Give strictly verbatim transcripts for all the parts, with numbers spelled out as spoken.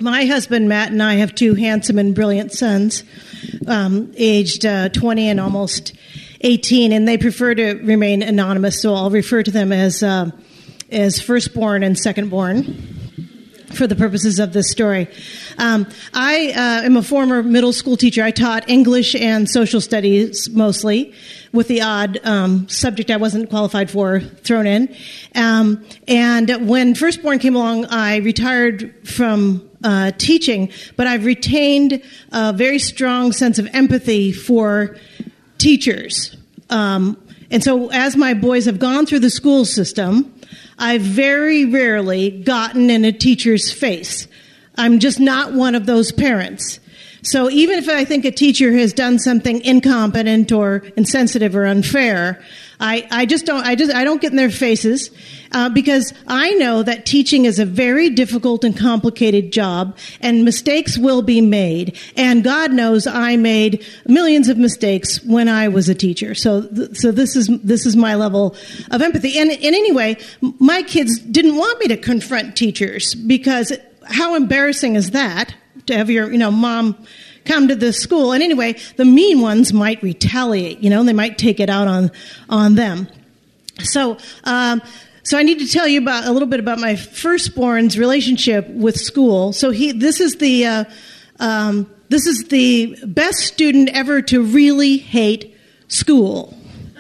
My husband, Matt, and I have two handsome and brilliant sons, um, aged uh, twenty and almost eighteen, and they prefer to remain anonymous, so I'll refer to them as uh, as firstborn and secondborn for the purposes of this story. Um, I uh, am a former middle school teacher. I taught English and social studies mostly, with the odd um, subject I wasn't qualified for thrown in. Um, and when firstborn came along, I retired from uh, teaching, but I've retained a very strong sense of empathy for teachers. Um, and so as my boys have gone through the school system, I've very rarely gotten in a teacher's face. I'm just not one of those parents. So even if I think a teacher has done something incompetent or insensitive or unfair, I, I just don't. I just I don't get in their faces uh, because I know that teaching is a very difficult and complicated job, and mistakes will be made. And God knows I made millions of mistakes when I was a teacher. So, th- so this is this is my level of empathy. And, and anyway, my kids didn't want me to confront teachers because how embarrassing is that? To have your, you know, mom come to this school. And anyway, the mean ones might retaliate, you know, they might take it out on, on them. So, um, so I need to tell you about a little bit about my firstborn's relationship with school. So he, this is the, uh, um, this is the best student ever to really hate school.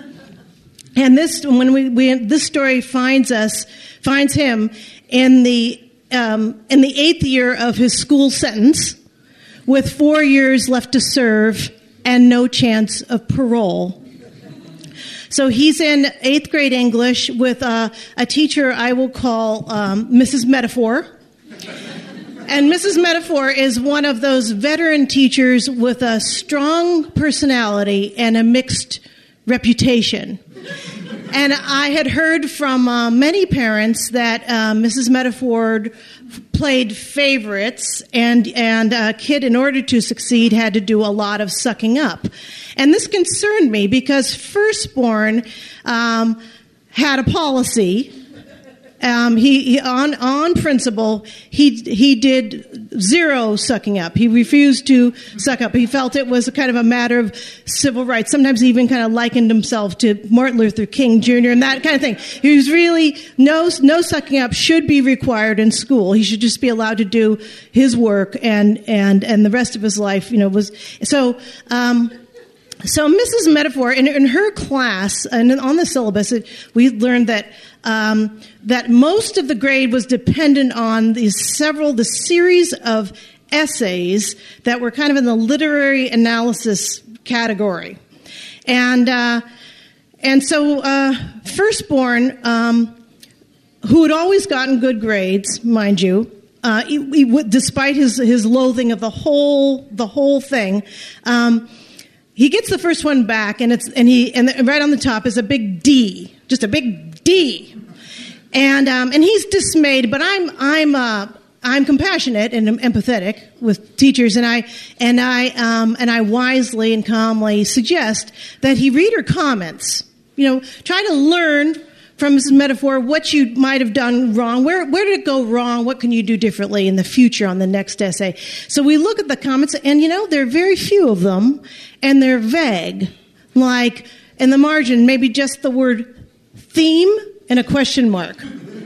And this, when we, we this story finds us, finds him in the Um, in the eighth year of his school sentence, with four years left to serve and no chance of parole. So he's in eighth grade English with uh, a teacher I will call um, Missus Metaphor. And Missus Metaphor is one of those veteran teachers with a strong personality and a mixed reputation. And I had heard from uh, many parents that uh, Missus Metaphor played favorites, and and a kid, in order to succeed, had to do a lot of sucking up. And this concerned me because firstborn um, had a policy. Um, he, he on on principle, he he did zero sucking up. He refused to suck up. He felt it was a kind of a matter of civil rights. Sometimes he even kind of likened himself to Martin Luther King Junior and that kind of thing. He was really no no sucking up should be required in school. He should just be allowed to do his work, and and and the rest of his life, you know, was so. Um, So Missus Metaphor, in, in her class, and on the syllabus, it, we learned that um, that most of the grade was dependent on these several, the series of essays that were kind of in the literary analysis category, and uh, and so uh, firstborn, um, who had always gotten good grades, mind you. Uh, he, he, despite his his loathing of the whole the whole thing. Um, He gets the first one back, and it's and he and the, right on the top is a big D, just a big D, and um, and he's dismayed. But I'm I'm uh, I'm compassionate and empathetic with teachers, and I and I um, and I wisely and calmly suggest that he read her comments. You know, try to learn from Missus Metaphor what you might have done wrong. Where where did it go wrong? What can you do differently in the future on the next essay? So we look at the comments, and you know, there are very few of them. And they're vague, like in the margin, maybe just the word theme and a question mark.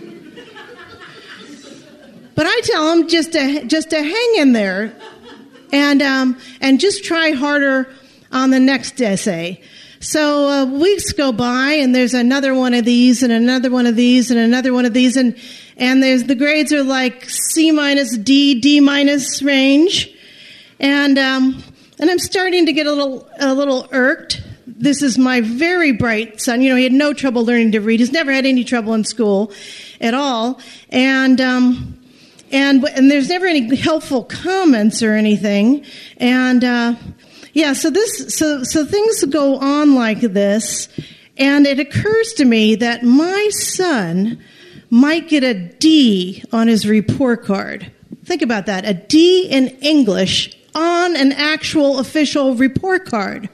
But I tell them just to just to hang in there, and um, and just try harder on the next essay. So uh, weeks go by, and there's another one of these, and another one of these, and another one of these, and and there's the grades are like C minus D, D minus range, and. Um, And I'm starting to get a little a little irked. This is my very bright son. You know, he had no trouble learning to read. He's never had any trouble in school at all. And um, and and there's never any helpful comments or anything. And uh, yeah, so this so so things go on like this. And it occurs to me that my son might get a D on his report card. Think about that, a D in English on an actual official report card.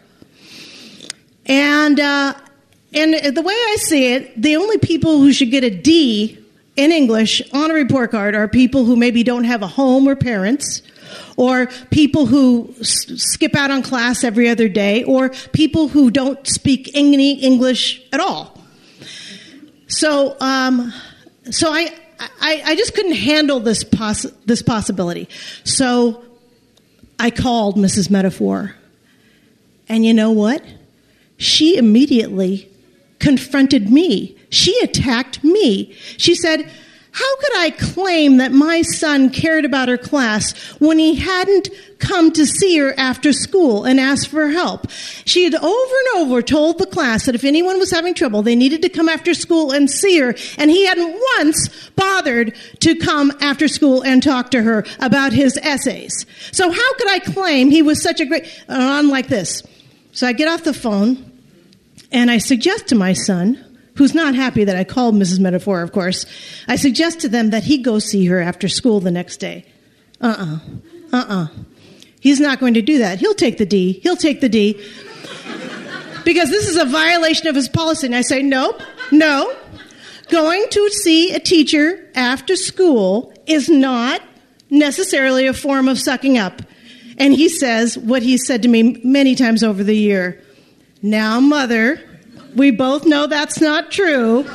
And uh, and the way I see it, the only people who should get a D in English on a report card are people who maybe don't have a home or parents, or people who s- skip out on class every other day, or people who don't speak any English at all. So, um, so I, I, I just couldn't handle this poss- this possibility. So I called Missus Metaphor, and you know what? She immediately confronted me. She attacked me. She said, how could I claim that my son cared about her class when he hadn't come to see her after school and asked for help? She had over and over told the class that if anyone was having trouble, they needed to come after school and see her, and he hadn't once bothered to come after school and talk to her about his essays. So how could I claim he was such a great... Uh, on like this. So I get off the phone, and I suggest to my son, who's not happy that I called Missus Metaphor, of course, I suggest to them that he go see her after school the next day. Uh-uh. Uh-uh. He's not going to do that. He'll take the D. He'll take the D. Because this is a violation of his policy. And I say, nope, no. Going to see a teacher after school is not necessarily a form of sucking up. And he says what he said to me many times over the year. Now, Mother, we both know that's not true.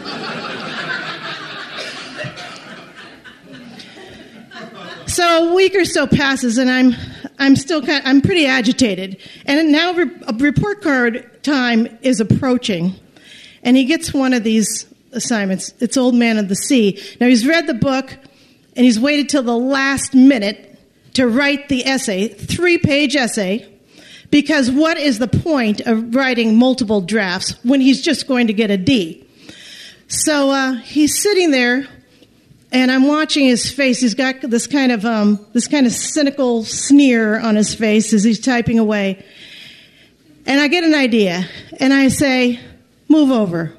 So a week or so passes, and I'm I'm still kind of, I'm pretty agitated. And now re- a report card time is approaching, and he gets one of these assignments. It's Old Man of the Sea. Now he's read the book, and he's waited till the last minute to write the essay, three-page essay. Because what is the point of writing multiple drafts when he's just going to get a D? So uh, he's sitting there, and I'm watching his face. He's got this kind of um, this kind of cynical sneer on his face as he's typing away. And I get an idea, and I say, "Move over."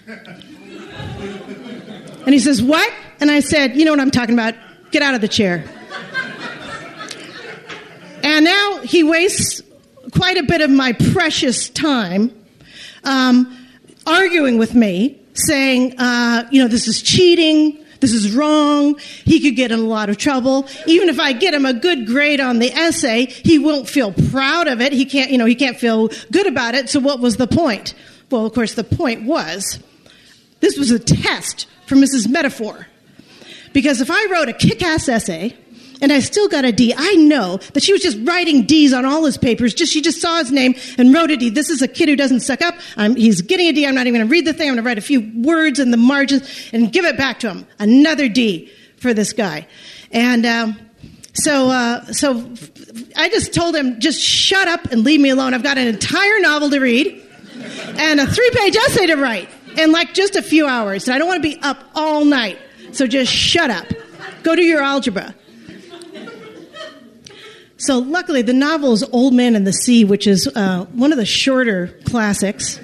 And he says, "What?" And I said, "You know what I'm talking about. Get out of the chair." And now he wastes quite a bit of my precious time um, arguing with me, saying, uh, you know, this is cheating, this is wrong, he could get in a lot of trouble. Even if I get him a good grade on the essay, he won't feel proud of it. He can't, you know, he can't feel good about it. So what was the point? Well, of course, the point was this was a test for Missus Metaphor. Because if I wrote a kick-ass essay and I still got a D, I know that she was just writing D's on all his papers. Just She just saw his name and wrote a D. This is a kid who doesn't suck up. I'm, he's getting a D. I'm not even going to read the thing. I'm going to write a few words in the margins and give it back to him. Another D for this guy. And um, so, uh, so I just told him, just shut up and leave me alone. I've got an entire novel to read and a three-page essay to write in like just a few hours. And I don't want to be up all night. So just shut up. Go do your algebra. So luckily, the novel is Old Man and the Sea, which is uh, one of the shorter classics.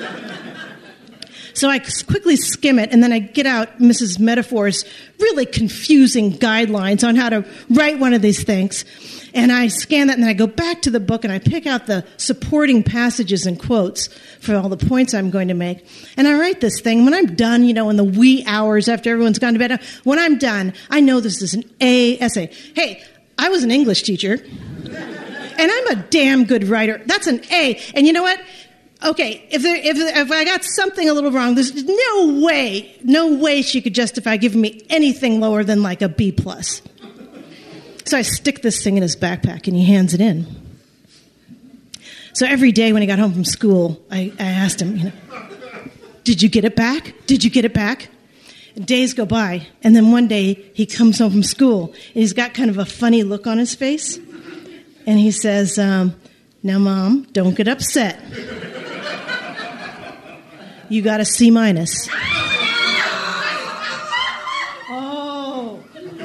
So I quickly skim it, and then I get out Missus Metaphor's really confusing guidelines on how to write one of these things. And I scan that, and then I go back to the book, and I pick out the supporting passages and quotes for all the points I'm going to make. And I write this thing. When I'm done, you know, in the wee hours after everyone's gone to bed, when I'm done, I know this is an A essay. Hey, I was an English teacher, and I'm a damn good writer. That's an A. And you know what? Okay, if there, if if I got something a little wrong, there's no way, no way she could justify giving me anything lower than like a B plus. So I stick this thing in his backpack, and he hands it in. So every day when he got home from school, I, I asked him, you know, did you get it back? Did you get it back? Days go by, and then one day he comes home from school, and he's got kind of a funny look on his face, and he says, um, now, Mom, don't get upset. You got a C minus. Oh.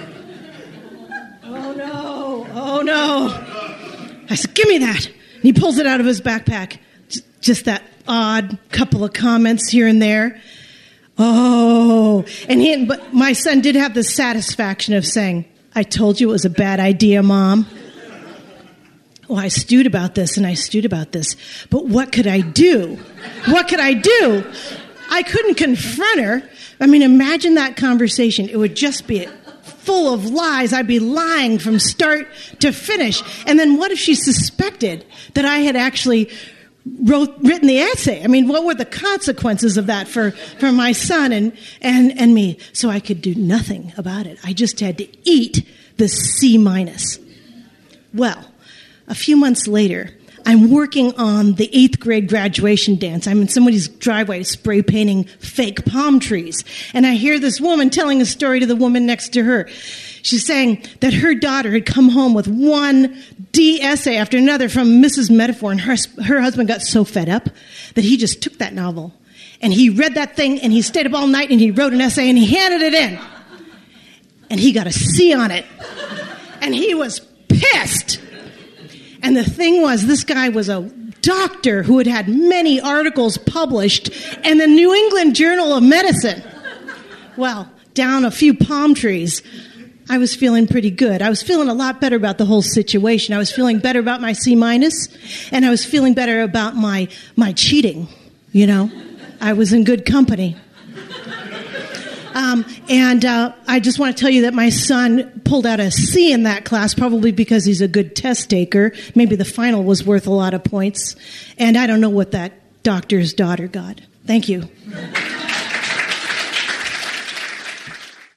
Oh, no. Oh, no. I said, give me that. And he pulls it out of his backpack. Just that odd couple of comments here and there. Oh, and he, but my son did have the satisfaction of saying, I told you it was a bad idea, Mom. Well, I stewed about this and I stewed about this. But what could I do? What could I do? I couldn't confront her. I mean, imagine that conversation. It would just be full of lies. I'd be lying from start to finish. And then what if she suspected that I had actually wrote written the essay? I mean, what were the consequences of that for, for my son and, and, and me? So I could do nothing about it. I just had to eat the C minus. Well, a few months later, I'm working on the eighth grade graduation dance. I'm in somebody's driveway spray painting fake palm trees. And I hear this woman telling a story to the woman next to her. She's saying that her daughter had come home with one D essay after another from Missus Metaphor, and her, her husband got so fed up that he just took that novel and he read that thing and he stayed up all night and he wrote an essay and he handed it in. And he got a C on it. And he was pissed. And the thing was, this guy was a doctor who had had many articles published in the New England Journal of Medicine. Well, down a few palm trees, I was feeling pretty good. I was feeling a lot better about the whole situation. I was feeling better about my C minus, and I was feeling better about my my cheating. You know, I was in good company. Um, and uh, I just want to tell you that my son pulled out a C in that class, probably because he's a good test taker. Maybe the final was worth a lot of points. And I don't know what that doctor's daughter got. Thank you.